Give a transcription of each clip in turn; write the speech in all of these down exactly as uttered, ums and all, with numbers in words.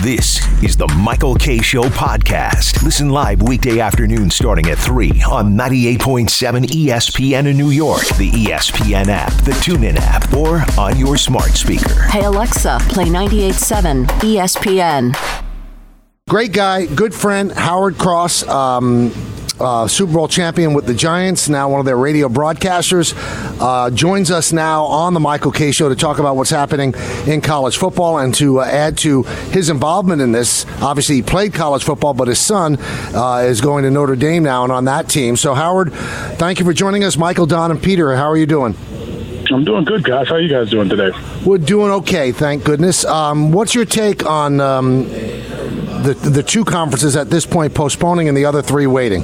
This is the Michael Kay Show podcast. Listen live weekday afternoon starting at three on ninety-eight point seven E S P N in New York, the E S P N app, the TuneIn app, or on your smart speaker. Hey Alexa, play ninety-eight point seven E S P N. Great guy, good friend, Howard Cross, um, uh, Super Bowl champion with the Giants, now one of their radio broadcasters, uh, joins us now on the Michael Kay Show to talk about what's happening in college football and to uh, add to his involvement in this. Obviously, he played college football, but his son uh, is going to Notre Dame now and on that team. So, Howard, thank you for joining us. Michael, Don, and Peter, how are you doing? I'm doing good, guys. How are you guys doing today? We're doing okay, thank goodness. Um, what's your take on um, the the two conferences at this point postponing and the other three waiting?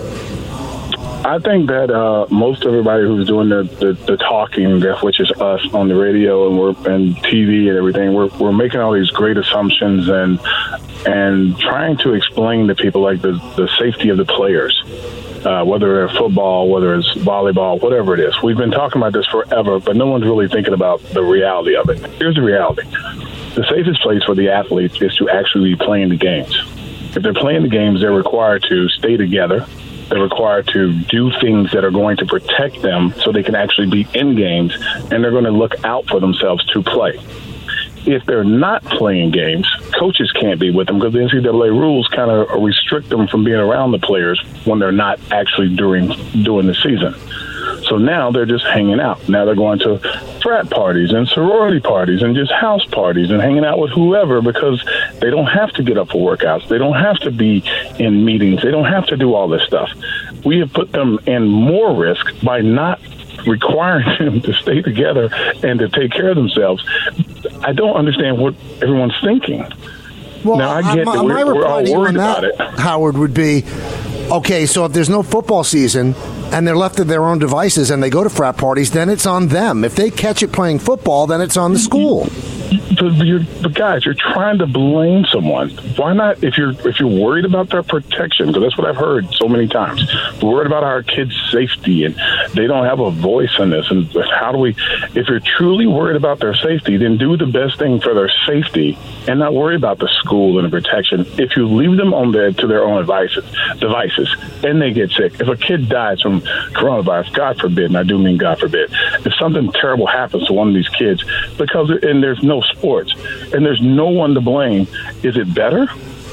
I think that uh, most everybody who's doing the, the, the talking, which is us on the radio and we're and T V and everything, we're we're making all these great assumptions and and trying to explain to people like the, the safety of the players. Uh, whether they're football, whether it's volleyball, whatever it is. We've been talking about this forever, but no one's really thinking about the reality of it. Here's the reality. The safest place for the athletes is to actually be playing the games. If they're playing the games, they're required to stay together. They're required to do things that are going to protect them so they can actually be in games, and they're going to look out for themselves to play. If they're not playing games, coaches can't be with them because the N C double A rules kind of restrict them from being around the players when they're not actually during doing the season. So now they're just hanging out. Now they're going to frat parties and sorority parties and just house parties and hanging out with whoever because they don't have to get up for workouts. They don't have to be in meetings. They don't have to do all this stuff. We have put them in more risk by not requiring them to stay together and to take care of themselves. I don't understand what everyone's thinking. Well, now, I get my, that we're, my we're all worried that, about it. Howard, would be, okay, so if there's no football season and they're left to their own devices and they go to frat parties, then it's on them. If they catch it playing football, then it's on the school. But, you're, but guys, you're trying to blame someone. Why not? If you're if you're worried about their protection, because that's what I've heard so many times. We're worried about our kids' safety, and they don't have a voice in this. And how do we? If you're truly worried about their safety, then do the best thing for their safety, and not worry about the school and the protection. If you leave them on their to their own devices, devices, and they get sick. If a kid dies from coronavirus, God forbid, and I do mean God forbid, if something terrible happens to one of these kids, because and there's no sports, and there's no one to blame, is it better?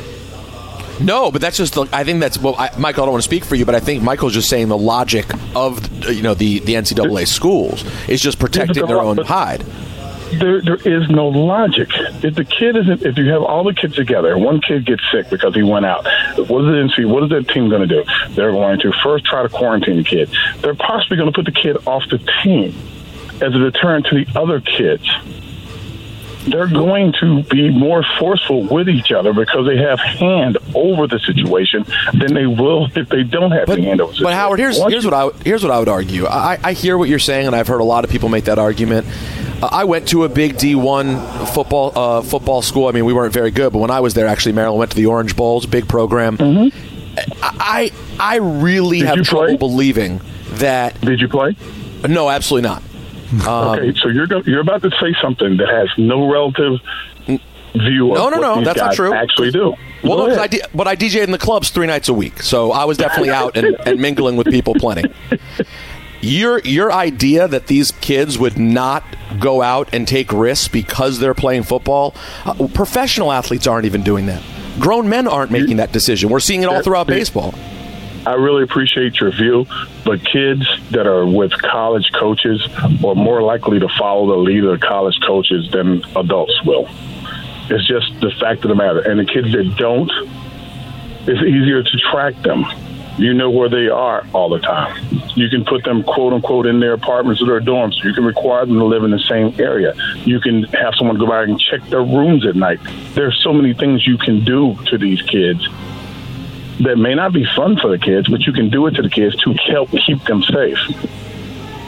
No, but that's just, I think that's, well, I, Michael, I don't want to speak for you, but I think Michael's just saying the logic of, you know, the, the N C double A schools is just protecting their own hide. There, there is no logic. If the kid isn't, if you have all the kids together, and one kid gets sick because he went out, what is the N C? What is that team going to do? They're going to first try to quarantine the kid. They're possibly going to put the kid off the team as a deterrent to the other kids. They're going to be more forceful with each other because they have hand over the situation than they will if they don't have but, the hand over the situation. But Howard, here's here's what I here's what I would argue. I, I hear what you're saying, and I've heard a lot of people make that argument. Uh, I went to a big D one football uh, football school. I mean, we weren't very good, but when I was there, actually, Maryland went to the Orange Bowls, big program. Mm-hmm. I I really Did have trouble play? believing that. Did you play? No, absolutely not. Um, okay, so you're go- you're about to say something that has no relative view no, of no, what no, these that's guys not true. actually do. Well, Go no, ahead. I d- but I D J'd in the clubs three nights a week, so I was definitely out and, and mingling with people plenty. Your your idea that these kids would not go out and take risks because they're playing football, uh, professional athletes aren't even doing that. Grown men aren't making that decision. We're seeing it all throughout baseball. I really appreciate your view, but kids that are with college coaches are more likely to follow the lead of the college coaches than adults will. It's just the fact of the matter. And the kids that don't, it's easier to track them. You know where they are all the time. You can put them, quote unquote, in their apartments or their dorms. You can require them to live in the same area. You can have someone go by and check their rooms at night. There's so many things you can do to these kids that may not be fun for the kids, but you can do it to the kids to help keep them safe.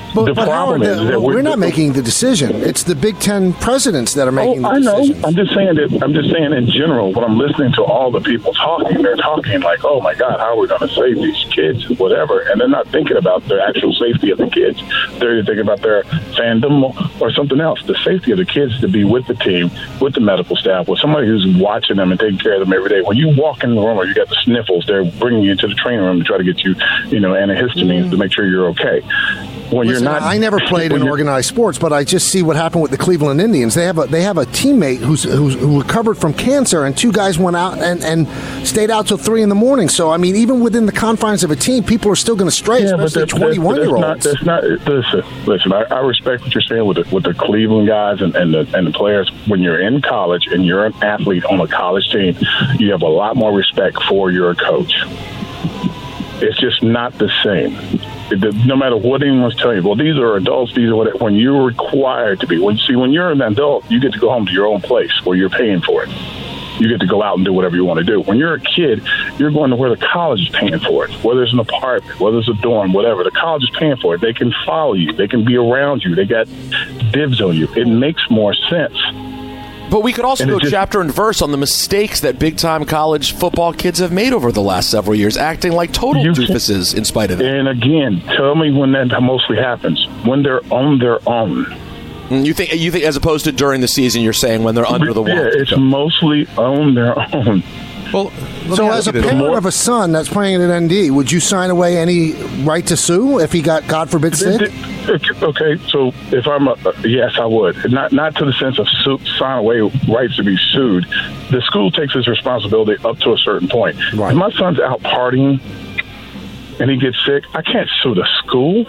But, the but problem Howard, is the, that we're, we're, not making the decision. It's the Big Ten presidents that are making oh, the I know. decisions. I'm just saying that. I'm just saying in general. When I'm listening to all the people talking, they're talking like, "Oh my God, how are we going to save these kids?" and whatever, and they're not thinking about the actual safety of the kids. They're thinking about their fandom or something else. The safety of the kids is to be with the team, with the medical staff, with somebody who's watching them and taking care of them every day. When you walk in the room or you got the sniffles, they're bringing you to the training room to try to get you, you know, antihistamines mm. to make sure you're okay. When Listen, you're not, I never played in organized sports, but I just see what happened with the Cleveland Indians. They have a they have a teammate who's, who's who recovered from cancer, and two guys went out and, and stayed out till three in the morning. So I mean, even within the confines of a team, people are still going to stray, yeah, especially twenty-one year olds. That's not. Listen, listen. I, I respect what you're saying with the, with the Cleveland guys and, and the and the players. When you're in college and you're an athlete on a college team, you have a lot more respect for your coach. It's just not the same. No matter what anyone's telling you, well, these are adults, these are what, when you're required to be. When see, when you're an adult, you get to go home to your own place where you're paying for it. You get to go out and do whatever you want to do. When you're a kid, you're going to where the college is paying for it, whether it's an apartment, whether it's a dorm, whatever. The college is paying for it. They can follow you. They can be around you. They got dibs on you. It makes more sense. But we could also and go just, chapter and verse on the mistakes that big-time college football kids have made over the last several years, acting like total doofuses in spite of it. And again, tell me when that mostly happens. When they're on their own. You think, you think, as opposed to during the season, you're saying when they're under the water. Yeah, it's mostly on their own. Well, so as a parent of a son that's playing at N D, would you sign away any right to sue if he got, God forbid, sick? Okay, so if I'm a, yes, I would. Not not to the sense of sue, sign away rights to be sued. The school takes its responsibility up to a certain point. Right. If my son's out partying and he gets sick, I can't sue the school.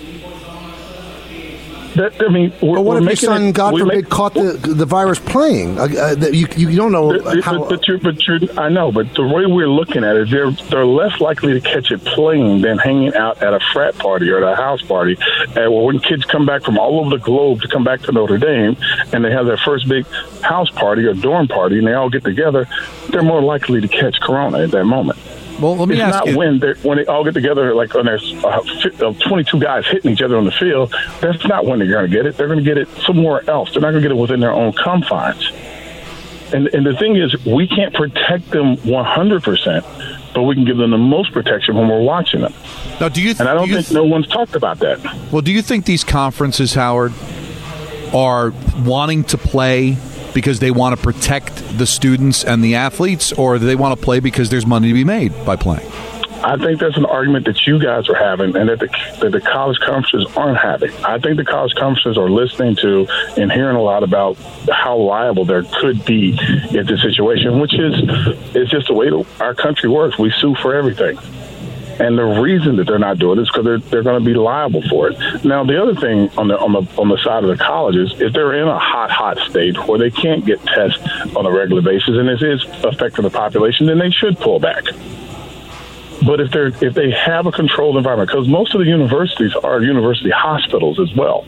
That, I mean, we're, but what we're if your son, it, God forbid, make, caught the the virus playing? Uh, uh, you you don't know but, how. But, but, you're, but you're, I know, but the way we're looking at it, they're they're less likely to catch it playing than hanging out at a frat party or at a house party. And when kids come back from all over the globe to come back to Notre Dame, and they have their first big house party or dorm party, and they all get together, they're more likely to catch corona at that moment. Well, let me it's ask not you. when they when they all get together, like when there's uh, twenty-two guys hitting each other on the field. That's not when they're going to get it. They're going to get it somewhere else. They're not going to get it within their own confines. And and the thing is, we can't protect them one hundred percent, but we can give them the most protection when we're watching them. Now, do you? Th- and I don't do think th- no one's talked about that. Well, do you think these conferences, Howard, are wanting to play because they want to protect the students and the athletes, or do they want to play because there's money to be made by playing? I think that's an argument that you guys are having and that the, that the college conferences aren't having. I think the college conferences are listening to and hearing a lot about how liable there could be in this situation, which is it's just the way our country works. We sue for everything. And the reason that they're not doing it is because they're they're going to be liable for it. Now, the other thing on the on the on the side of the colleges, if they're in a hot, hot state where they can't get tests on a regular basis, and this is affecting the population, then they should pull back. But if they're if they have a controlled environment, because most of the universities are university hospitals as well,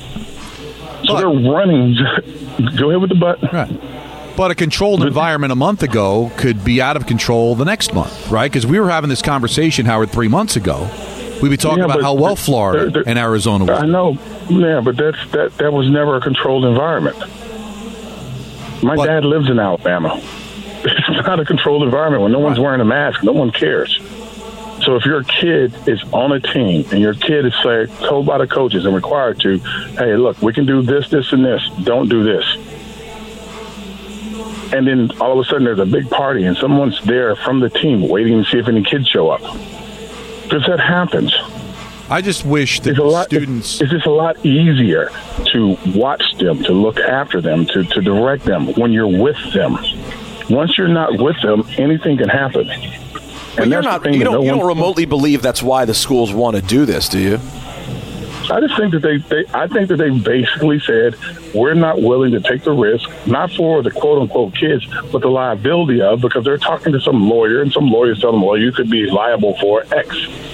so but, they're running. Go ahead with the button. Right. But a controlled environment a month ago could be out of control the next month, right? Because we were having this conversation, Howard, three months ago. We'd be talking yeah, about how well Florida they're, they're, and Arizona was. I know, yeah, but that's that that was never a controlled environment. My but, dad lives in Alabama. It's not a controlled environment when no one's wearing a mask. No one cares. So if your kid is on a team and your kid is say, told by the coaches and required to, hey, look, we can do this, this, and this. Don't do this. And then all of a sudden there's a big party and someone's there from the team waiting to see if any kids show up. Because that happens. I just wish that it's a lot, students... It's just a lot easier to watch them, to look after them, to, to direct them when you're with them. Once you're not with them, anything can happen. But and you're not, you don't, no you don't remotely believe that's why the schools want to do this, do you? I just think that they, they, I think that they basically said, we're not willing to take the risk, not for the quote-unquote kids, but the liability of, because they're talking to some lawyer, and some lawyers tell them, well, you could be liable for X.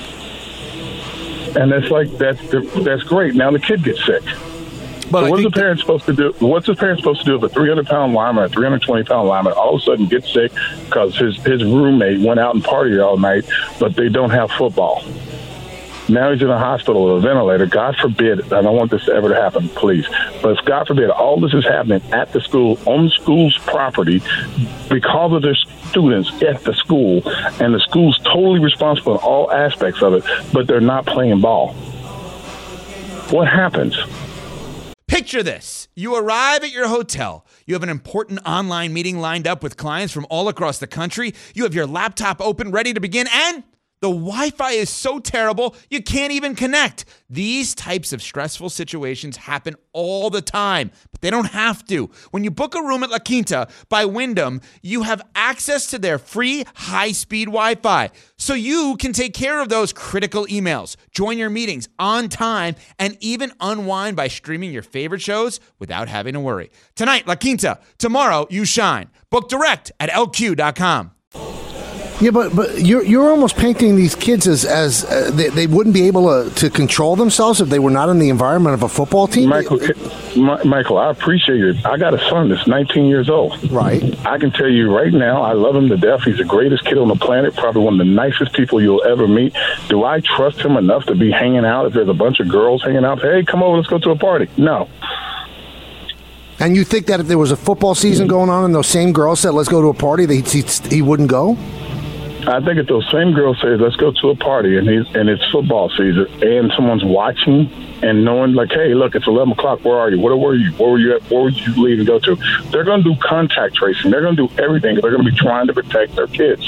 And that's like, that's that's great. Now the kid gets sick. But so what's the parent supposed to do? What's the parent supposed to do if a three hundred pound lineman, a three hundred twenty pound lineman, all of a sudden gets sick because his, his roommate went out and partied all night, but they don't have football? Now he's in a hospital with a ventilator. God forbid, I don't want this to ever to happen, please. But if God forbid, all this is happening at the school, on the school's property, because of their students at the school, and the school's totally responsible in all aspects of it, but they're not playing ball. What happens? Picture this. You arrive at your hotel. You have an important online meeting lined up with clients from all across the country. You have your laptop open, ready to begin, and the Wi-Fi is so terrible, you can't even connect. These types of stressful situations happen all the time, but they don't have to. When you book a room at La Quinta by Wyndham, you have access to their free high-speed Wi-Fi, so you can take care of those critical emails, join your meetings on time, and even unwind by streaming your favorite shows without having to worry. Tonight, La Quinta. Tomorrow, you shine. Book direct at L Q dot com. Yeah, but but you're you're almost painting these kids as as uh, they, they wouldn't be able to, to control themselves if they were not in the environment of a football team. Michael, My, Michael, I appreciate it. I got a son that's nineteen years old. Right. I can tell you right now, I love him to death. He's the greatest kid on the planet, probably one of the nicest people you'll ever meet. Do I trust him enough to be hanging out if there's a bunch of girls hanging out? Hey, come over, let's go to a party. No. And you think that if there was a football season going on and those same girls said, let's go to a party, that he, he wouldn't go? I think if those same girls say, let's go to a party, and, he's, and it's football season, and someone's watching and knowing, like, hey, look, it's eleven o'clock, where are you? Where were you? Where were you at? Where would you leave and go to? They're going to do contact tracing. They're going to do everything. They're going to be trying to protect their kids.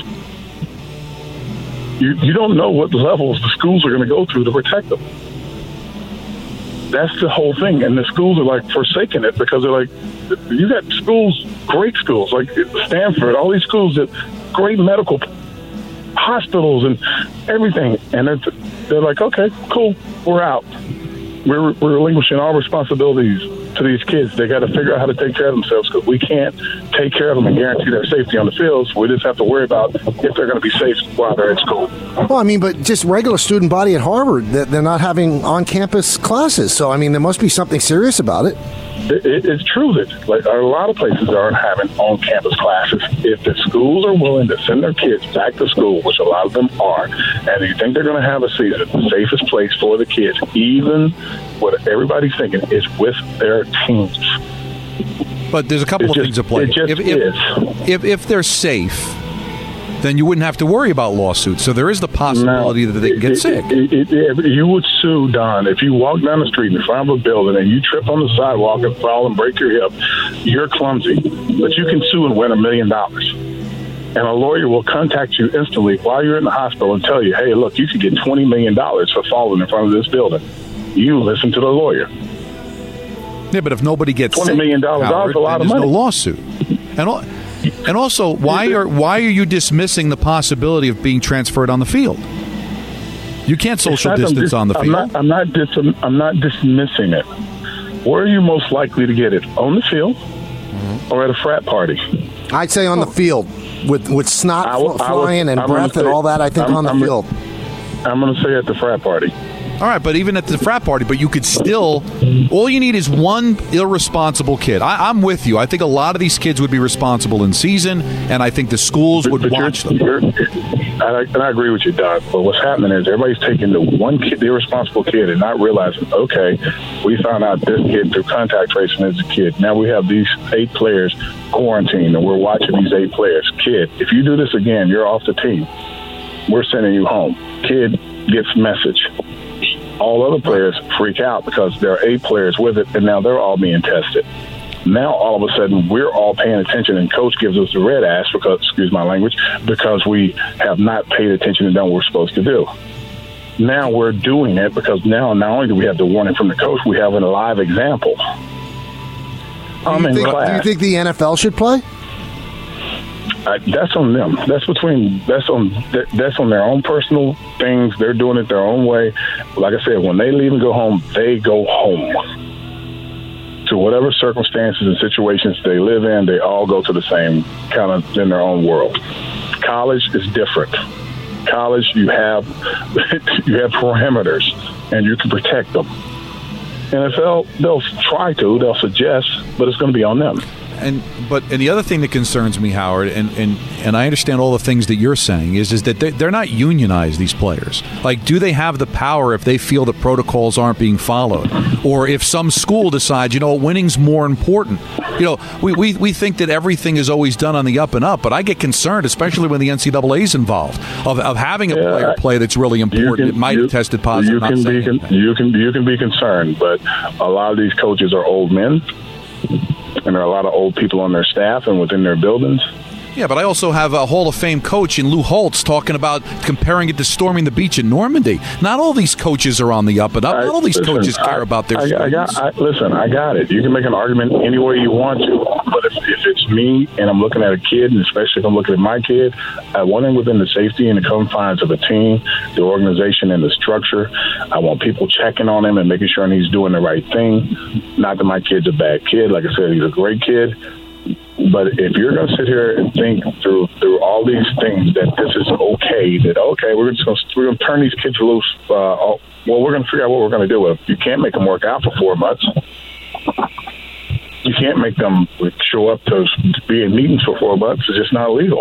You, you don't know what levels the schools are going to go through to protect them. That's the whole thing. And the schools are, like, forsaking it because they're like, you got schools, great schools, like Stanford, all these schools that great medical hospitals and everything, and they're, they're like, okay, cool, we're out. We're, we're relinquishing all responsibilities to these kids. They got to figure out how to take care of themselves because we can't take care of them and guarantee their safety on the fields. We just have to worry about if they're going to be safe while they're at school. Well, I mean, but just regular student body at Harvard, they're not having on-campus classes. So, I mean, there must be something serious about it. It, it, it's true that like a lot of places aren't having on-campus classes. If the schools are willing to send their kids back to school, which a lot of them are, and you think they're going to have a season, the safest place for the kids, even what everybody's thinking, is with their teams. But there's a couple It of just- things at play. it just if, is. if, if, if they're safe, then you wouldn't have to worry about lawsuits. So there is the possibility No, that they can get it- sick. It, it, it, you would sue, Don, if you walk down the street in front of a building and you trip on the sidewalk and fall and break your hip. You're clumsy, but you can sue and win a million dollars. And a lawyer will contact you instantly while you're in the hospital and tell you, hey, look, you could get twenty million dollars for falling in front of this building. You listen to the lawyer. Yeah, but if nobody gets twenty sick, million dollars Howard, is a lot then of there's money. no lawsuit. And al- and also, why are why are you dismissing the possibility of being transferred on the field? You can't social It's not- I'm distance dis- on the I'm field. not, I'm not, dis- I'm not dismissing it. Where are you most likely to get it? On the field or at a frat party? I'd say on the field with with snot I will- fl- I will- flying and I'm gonna breath and say- all that. I think I'm- on the I'm- field. I'm going to say at the frat party. All right, but even at the frat party, but you could still, all you need is one irresponsible kid. I, I'm with you. I think a lot of these kids would be responsible in season, and I think the schools would But watch them. you're, you're, I, and I agree with you, Doc. But what's happening is everybody's taking the one kid, the irresponsible kid, and not realizing, okay, we found out this kid through contact tracing is a kid. Now we have these eight players quarantined, and we're watching these eight players. Kid, if you do this again, you're off the team. We're sending you home. Kid gets message. All other players freak out because there are eight players with it, and now they're all being tested. Now, all of a sudden, we're all paying attention, and coach gives us the red ass because, excuse my language, because we have not paid attention and done what we're supposed to do. Now we're doing it because now not only do we have the warning from the coach, we have a live example. I'm do, in you think, class. do you think the N F L should play? I, that's on them. That's between. That's on. That, that's on their own personal things. They're doing it their own way. Like I said, when they leave and go home, they go home. To whatever circumstances and situations they live in, they all go to the same kind of in their own world. College is different. College, you have you have parameters, and you can protect them. N F L, they'll try to, they'll suggest, but it's going to be on them. And but and the other thing that concerns me, Howard, and, and, and I understand all the things that you're saying, is is that they, they're not unionized, these players. Like, do they have the power if they feel the protocols aren't being followed? Or if some school decides, you know, winning's more important? You know, we, we, we think that everything is always done on the up and up, but I get concerned, especially when the N C double A is involved, of, of having a yeah, player play that's really important. It might you, have tested positive. You can, be, con- you, can, you can be concerned, but a lot of these coaches are old men. And there are a lot of old people on their staff and within their buildings. Yeah, but I also have a Hall of Fame coach in Lou Holtz talking about comparing it to storming the beach in Normandy. Not all these coaches are on the up and up. Not all these listen, coaches care I, about their I, I students. got, I, listen, I got it. You can make an argument any way you want to. But if, if it's me and I'm looking at a kid, and especially if I'm looking at my kid, I want him within the safety and the confines of a team, the organization and the structure. I want people checking on him and making sure he's doing the right thing. Not that my kid's a bad kid. Like I said, he's a great kid. But if you're going to sit here and think through through all these things that this is okay, that okay, we're just going to we're going to turn these kids loose. Uh, all, well, we're going to figure out what we're going to do with them. You can't make them work out for four months. You can't make them show up to be in meetings for four months. It's just not legal.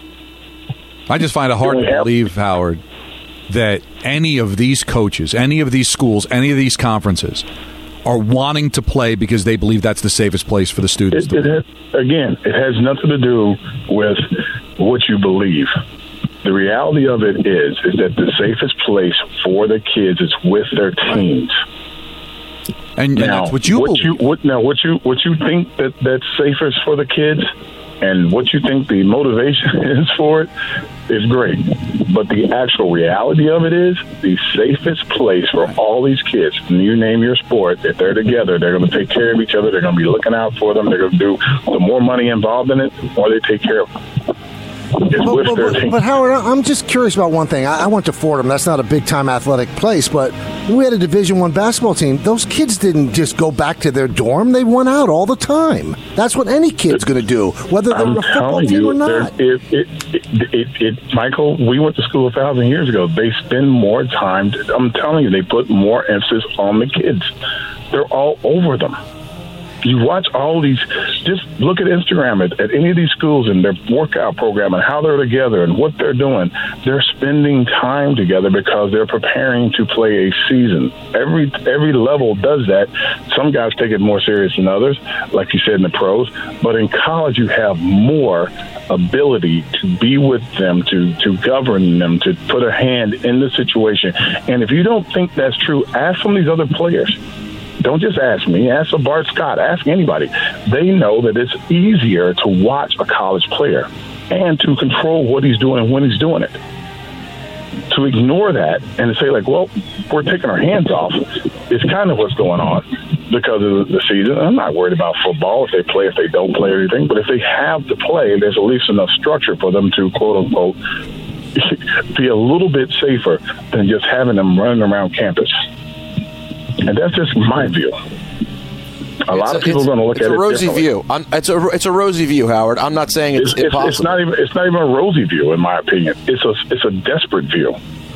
I just find it hard to believe, Howard, that any of these coaches, any of these schools, any of these conferences are wanting to play because they believe that's the safest place for the students. It, it has, again, it has nothing to do with what you believe. The reality of it is, is that the safest place for the kids is with their teams. And, now, and that's what you what believe. You, what, now, what you what you think that that's safest for the kids, and what you think the motivation is for it, is great. But the actual reality of it is, the safest place for all these kids, and you name your sport, if they're together, they're going to take care of each other. They're going to be looking out for them. They're going to do the more money involved in it, the more they take care of them. It's But, with but, their but, team. but Howard, I'm just curious about one thing. I, I went to Fordham. That's not a big-time athletic place, but we had a Division One basketball team. Those kids didn't just go back to their dorm. They went out all the time. That's what any kid's going to do, whether they're I'm a football telling team you, or not. there- it, it, it, it, it, Michael, we went to school a thousand years ago. They spend more time. I'm telling you, they put more emphasis on the kids. They're all over them. You watch all these, just look at Instagram at, at any of these schools and their workout program and how they're together and what they're doing. They're spending time together because they're preparing to play a season. Every every level does that. Some guys take it more serious than others, like you said in the pros. But in college, you have more ability to be with them, to, to govern them, to put a hand in the situation. And if you don't think that's true, ask some of these other players. Don't just ask me. Ask a Bart Scott. Ask anybody. They know that it's easier to watch a college player and to control what he's doing and when he's doing it. To ignore that and to say, like, well, we're taking our hands off is kind of what's going on because of the season. I'm not worried about football, if they play, if they don't play or anything. But if they have to play, there's at least enough structure for them to, quote, unquote, be a little bit safer than just having them running around campus. And that's just my view. A lot a, of people are going to look at it. It's a rosy view. I'm, it's a it's a rosy view, Howard. I'm not saying it's, it's impossible. It's not even it's not even a rosy view, in my opinion. It's a it's a desperate view.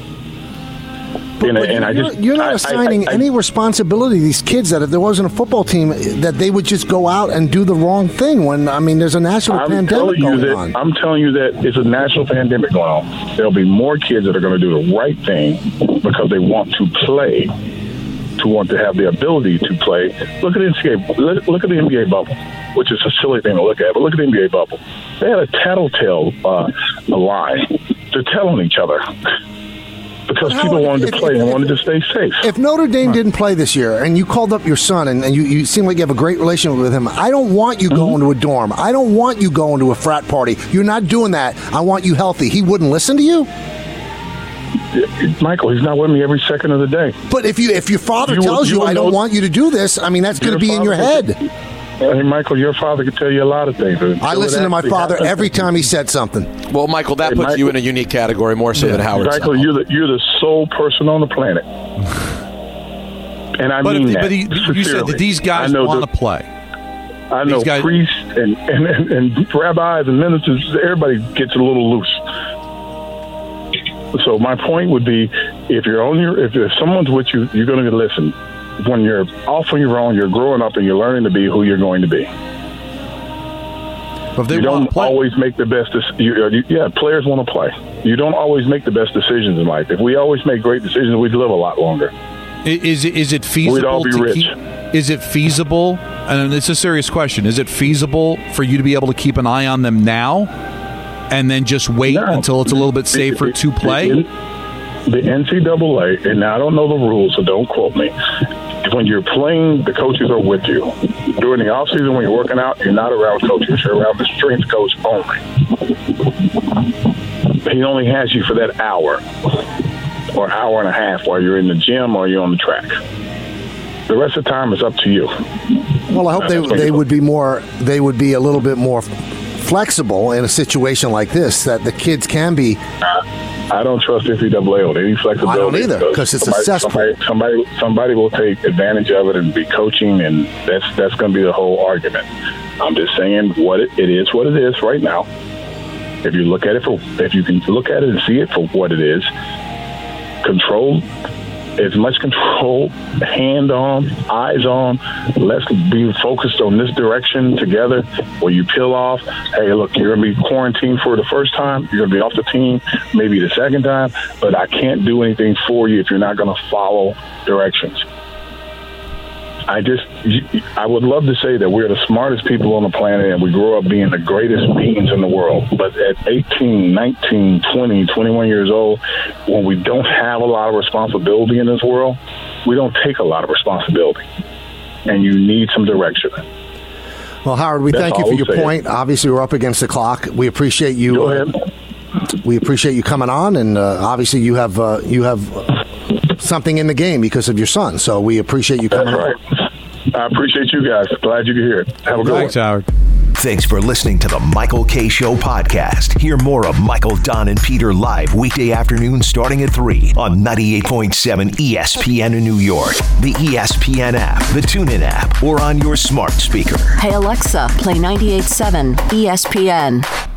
But, and, but and you're, I just, you're not I, assigning I, I, any responsibility to these kids that if there wasn't a football team, that they would just go out and do the wrong thing when, I mean, there's a national I'm pandemic telling you going that, on. I'm telling you that it's a national pandemic going on. There'll be more kids that are going to do the right thing because they want to play, to want to have the ability to play. Look at the N C double A. Look, look at the N B A bubble, which is a silly thing to look at, but look at the N B A bubble. They had a tattletale uh, lie. They're telling each other. Because But people Howard, wanted if- to play if- and if- wanted to stay safe. If Notre Dame didn't play this year and you called up your son and, and you, you seem like you have a great relationship with him, I don't want you Mm-hmm. going to a dorm. I don't want you going to a frat party. You're not doing that. I want you healthy. He wouldn't listen to you? Michael, he's not with me every second of the day. But if you if your father You- tells you, you I don't know- want you to do this, I mean, that's going to be in your father- head. Hey, Michael, your father could tell you a lot of things. I listen to my father every time he said something. Well, Michael, that Hey, puts Michael- you in a unique category more so than Howard. Michael, you're the, you're the sole person on the planet. And I But, mean if, that. but he, you said that these guys I know want the- to play. I know these guys- priests and, and, and, and rabbis and ministers, everybody gets a little loose. So my point would be, if you're on your, if, if someone's with you, you're going to listen. When you're off on your own, you're growing up and you're learning to be who you're going to be. If they you want don't to play. always make the best. You, you, yeah, players want to play. You don't always make the best decisions in life. If we always make great decisions, we'd live a lot longer. Is it, is it feasible? We'd all be to rich. Keep, is it feasible? And it's a serious question. Is it feasible for you to be able to keep an eye on them now, and then just wait no. until it's a little bit safer the, to play? The, the N C double A, and I don't know the rules, so don't quote me. When you're playing, the coaches are with you. During the off season, when you're working out, you're not around coaches. You're around the strength coach only. He only has you for that hour or hour and a half while you're in the gym or you're on the track. The rest of the time is up to you. Well, I hope they they would be more. They would be a little bit more flexible in a situation like this. That the kids can be. I don't trust N C double A on any flexibility. I don't either, because it's somebody, a cesspool. Somebody, somebody, somebody will take advantage of it and be coaching, and that's that's going to be the whole argument. I'm just saying what it, it is, what it is right now. If you look at it for, if you can look at it and see it for what it is, control, as much control, hand on, eyes on. Let's be focused on this direction together. Where you peel off, hey, look, you're going to be quarantined for the first time. You're going to be off the team maybe the second time, but I can't do anything for you if you're not going to follow directions. I just, I would love to say that we're the smartest people on the planet and we grow up being the greatest beings in the world. But at eighteen, nineteen, twenty, twenty-one years old, when we don't have a lot of responsibility in this world, we don't take a lot of responsibility. And you need some direction. Well, Howard, we That's thank you all for we'll your say. point. Obviously, we're up against the clock. We appreciate you. Go ahead. We appreciate you coming on, and uh, obviously, you have uh, you have something in the game because of your son. So we appreciate you coming That's right. on. I appreciate you guys. Glad you could hear it. Have a good Thanks, one. Howard. Thanks for listening to the Michael K. Show podcast. Hear more of Michael, Don, and Peter live weekday afternoons starting at three on ninety-eight point seven E S P N in New York, the E S P N app, the TuneIn app, or on your smart speaker. Hey Alexa, play ninety-eight point seven E S P N.